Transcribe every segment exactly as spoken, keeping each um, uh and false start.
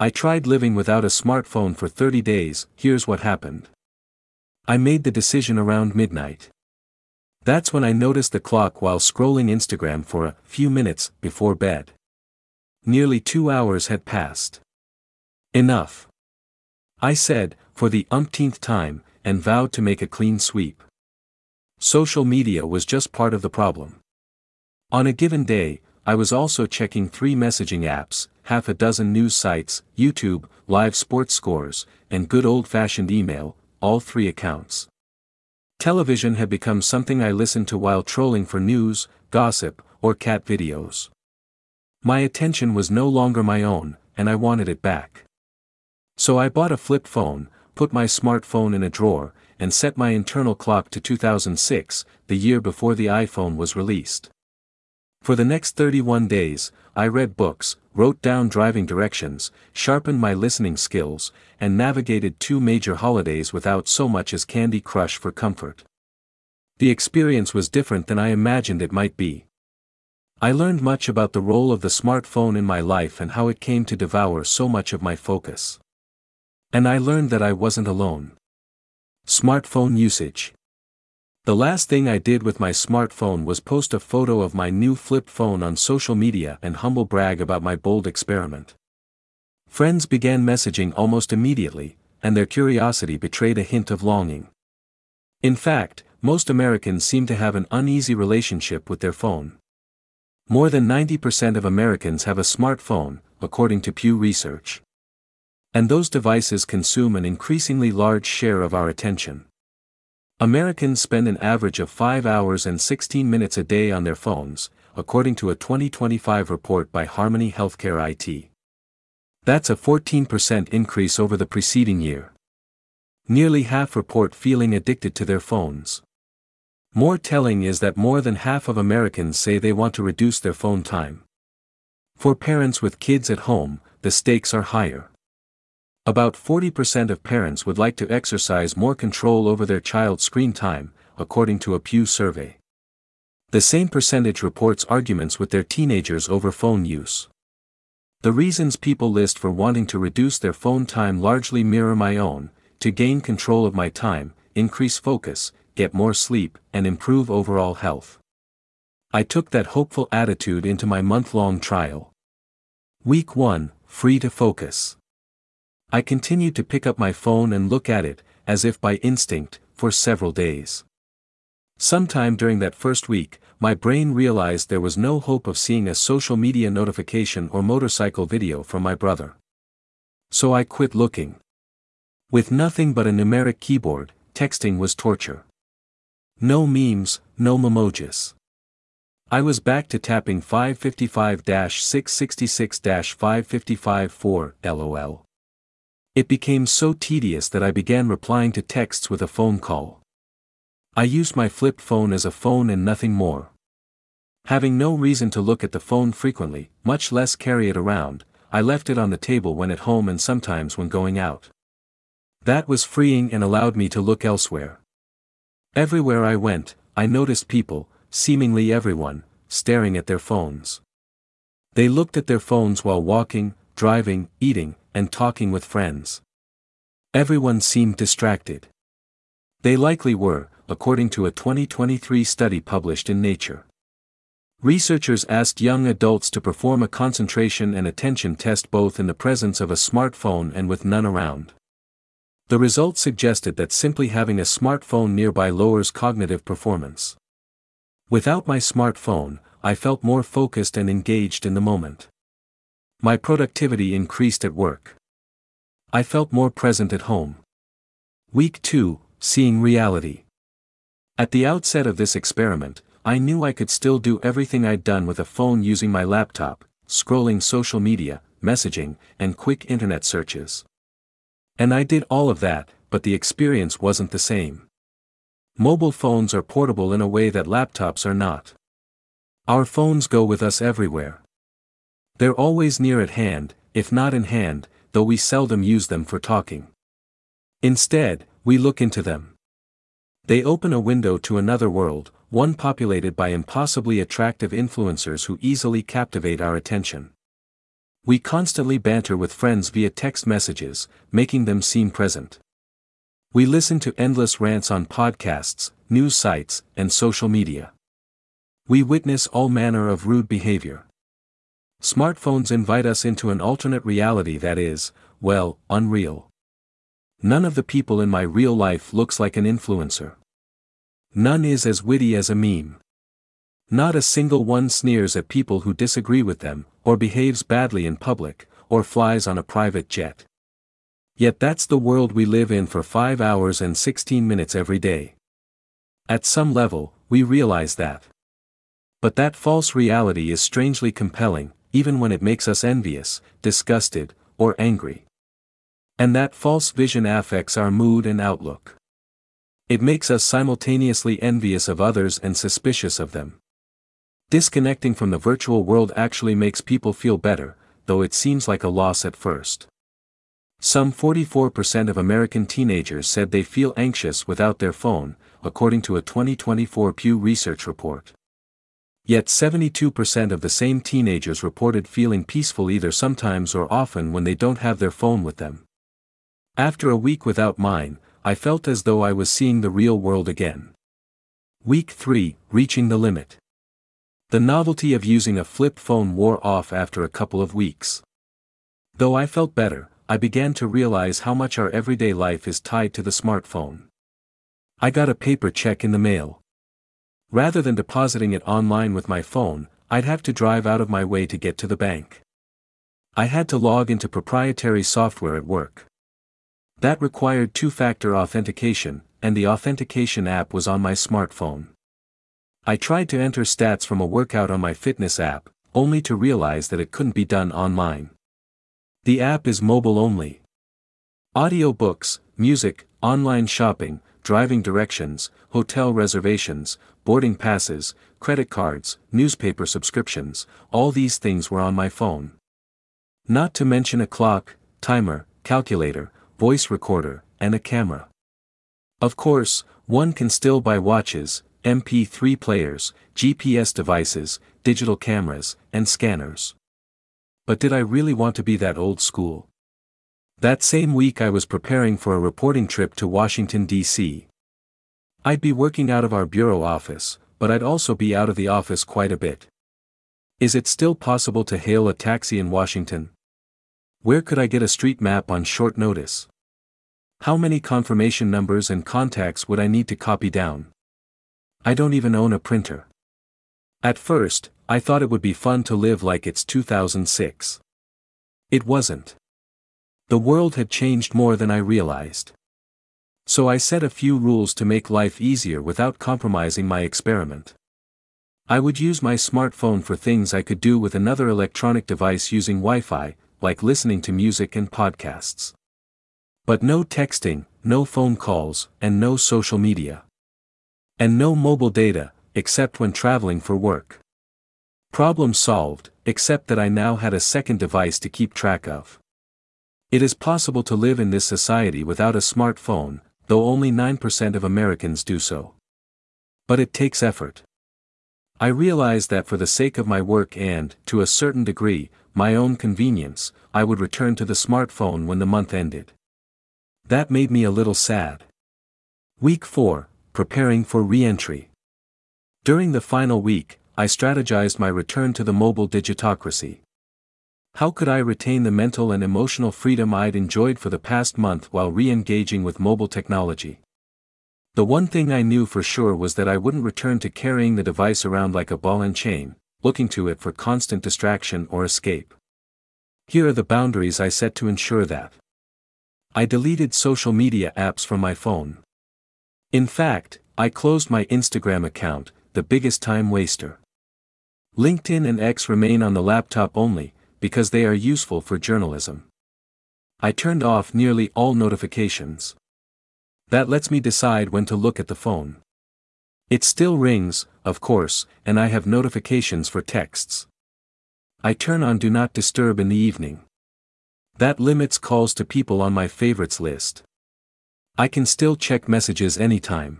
I tried living without a smartphone for thirty days, here's what happened. I made the decision around midnight. That's when I noticed the clock while scrolling Instagram for a few minutes before bed. Nearly two hours had passed. Enough. I said, for the umpteenth time, and vowed to make a clean sweep. Social media was just part of the problem. On a given day, I was also checking three messaging apps, half a dozen news sites, YouTube, live sports scores, and good old-fashioned email, all three accounts. Television had become something I listened to while trolling for news, gossip, or cat videos. My attention was no longer my own, and I wanted it back. So I bought a flip phone, put my smartphone in a drawer, and set my internal clock to two thousand six, the year before the iPhone was released. For the next thirty-one days, I read books, wrote down driving directions, sharpened my listening skills, and navigated two major holidays without so much as Candy Crush for comfort. The experience was different than I imagined it might be. I learned much about the role of the smartphone in my life and how it came to devour so much of my focus. And I learned that I wasn't alone. Smartphone usage. The last thing I did with my smartphone was post a photo of my new flip phone on social media and humble brag about my bold experiment. Friends began messaging almost immediately, and their curiosity betrayed a hint of longing. In fact, most Americans seem to have an uneasy relationship with their phone. More than ninety percent of Americans have a smartphone, according to Pew Research. And those devices consume an increasingly large share of our attention. Americans spend an average of five hours and sixteen minutes a day on their phones, according to a twenty twenty-five report by Harmony Healthcare I T. That's a fourteen percent increase over the preceding year. Nearly half report feeling addicted to their phones. More telling is that more than half of Americans say they want to reduce their phone time. For parents with kids at home, the stakes are higher. About forty percent of parents would like to exercise more control over their child's screen time, according to a Pew survey. The same percentage reports arguments with their teenagers over phone use. The reasons people list for wanting to reduce their phone time largely mirror my own: to gain control of my time, increase focus, get more sleep, and improve overall health. I took that hopeful attitude into my month-long trial. Week one, free to focus. I continued to pick up my phone and look at it, as if by instinct, for several days. Sometime during that first week, my brain realized there was no hope of seeing a social media notification or motorcycle video from my brother. So I quit looking. With nothing but a numeric keyboard, texting was torture. No memes, no memojis. I was back to tapping five fifty-five dash six sixty-six dash five fifty-five four, lol. It became so tedious that I began replying to texts with a phone call. I used my flip phone as a phone and nothing more. Having no reason to look at the phone frequently, much less carry it around, I left it on the table when at home and sometimes when going out. That was freeing and allowed me to look elsewhere. Everywhere I went, I noticed people, seemingly everyone, staring at their phones. They looked at their phones while walking, driving, eating, and talking with friends. Everyone seemed distracted. They likely were, according to a twenty twenty-three study published in Nature. Researchers asked young adults to perform a concentration and attention test both in the presence of a smartphone and with none around. The results suggested that simply having a smartphone nearby lowers cognitive performance. Without my smartphone, I felt more focused and engaged in the moment. My productivity increased at work. I felt more present at home. Week two, seeing reality. At the outset of this experiment, I knew I could still do everything I'd done with a phone using my laptop, scrolling social media, messaging, and quick internet searches. And I did all of that, but the experience wasn't the same. Mobile phones are portable in a way that laptops are not. Our phones go with us everywhere. They're always near at hand, if not in hand, though we seldom use them for talking. Instead, we look into them. They open a window to another world, one populated by impossibly attractive influencers who easily captivate our attention. We constantly banter with friends via text messages, making them seem present. We listen to endless rants on podcasts, news sites, and social media. We witness all manner of rude behavior. Smartphones invite us into an alternate reality that is, well, unreal. None of the people in my real life looks like an influencer. None is as witty as a meme. Not a single one sneers at people who disagree with them, or behaves badly in public, or flies on a private jet. Yet that's the world we live in for five hours and sixteen minutes every day. At some level, we realize that. But that false reality is strangely compelling, even when it makes us envious, disgusted, or angry. And that false vision affects our mood and outlook. It makes us simultaneously envious of others and suspicious of them. Disconnecting from the virtual world actually makes people feel better, though it seems like a loss at first. Some forty-four percent of American teenagers said they feel anxious without their phone, according to a twenty twenty-four Pew Research report. Yet seventy-two percent of the same teenagers reported feeling peaceful either sometimes or often when they don't have their phone with them. After a week without mine, I felt as though I was seeing the real world again. Week three, reaching the limit. The novelty of using a flip phone wore off after a couple of weeks. Though I felt better, I began to realize how much our everyday life is tied to the smartphone. I got a paper check in the mail. Rather than depositing it online with my phone, I'd have to drive out of my way to get to the bank. I had to log into proprietary software at work. That required two-factor authentication, and the authentication app was on my smartphone. I tried to enter stats from a workout on my fitness app, only to realize that it couldn't be done online. The app is mobile only. Audio books, music, online shopping, driving directions, hotel reservations, boarding passes, credit cards, newspaper subscriptions, all these things were on my phone. Not to mention a clock, timer, calculator, voice recorder, and a camera. Of course, one can still buy watches, M P three players, G P S devices, digital cameras, and scanners. But did I really want to be that old school? That same week I was preparing for a reporting trip to Washington, D C I'd be working out of our bureau office, but I'd also be out of the office quite a bit. Is it still possible to hail a taxi in Washington? Where could I get a street map on short notice? How many confirmation numbers and contacts would I need to copy down? I don't even own a printer. At first, I thought it would be fun to live like it's two thousand six. It wasn't. The world had changed more than I realized. So I set a few rules to make life easier without compromising my experiment. I would use my smartphone for things I could do with another electronic device using Wi-Fi, like listening to music and podcasts. But no texting, no phone calls, and no social media. And no mobile data, except when traveling for work. Problem solved, except that I now had a second device to keep track of. It is possible to live in this society without a smartphone, though only nine percent of Americans do so. But it takes effort. I realized that for the sake of my work and, to a certain degree, my own convenience, I would return to the smartphone when the month ended. That made me a little sad. Week four, preparing for re-entry. During the final week, I strategized my return to the mobile digitocracy. How could I retain the mental and emotional freedom I'd enjoyed for the past month while re-engaging with mobile technology? The one thing I knew for sure was that I wouldn't return to carrying the device around like a ball and chain, looking to it for constant distraction or escape. Here are the boundaries I set to ensure that. I deleted social media apps from my phone. In fact, I closed my Instagram account, the biggest time waster. LinkedIn and X remain on the laptop only, because they are useful for journalism. I turned off nearly all notifications. That lets me decide when to look at the phone. It still rings, of course, and I have notifications for texts. I turn on Do Not Disturb in the evening. That limits calls to people on my favorites list. I can still check messages anytime.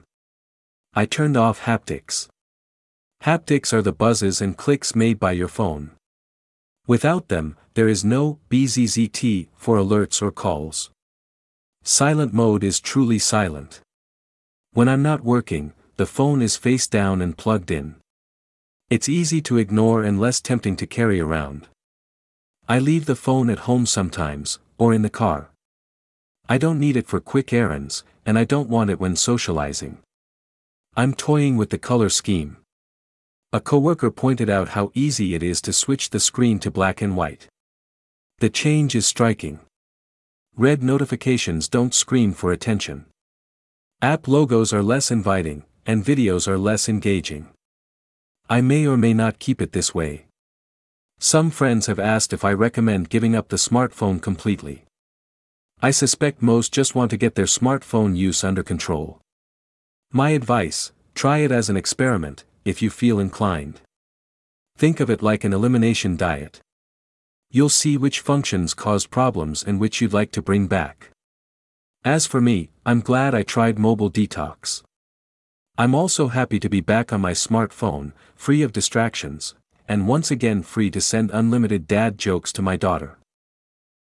I turned off haptics. Haptics are the buzzes and clicks made by your phone. Without them, there is no B Z Z T for alerts or calls. Silent mode is truly silent. When I'm not working, the phone is face down and plugged in. It's easy to ignore and less tempting to carry around. I leave the phone at home sometimes, or in the car. I don't need it for quick errands, and I don't want it when socializing. I'm toying with the color scheme. A coworker pointed out how easy it is to switch the screen to black and white. The change is striking. Red notifications don't scream for attention. App logos are less inviting, and videos are less engaging. I may or may not keep it this way. Some friends have asked if I recommend giving up the smartphone completely. I suspect most just want to get their smartphone use under control. My advice: try it as an experiment, if you feel inclined. Think of it like an elimination diet. You'll see which functions caused problems and which you'd like to bring back. As for me, I'm glad I tried mobile detox. I'm also happy to be back on my smartphone, free of distractions, and once again free to send unlimited dad jokes to my daughter.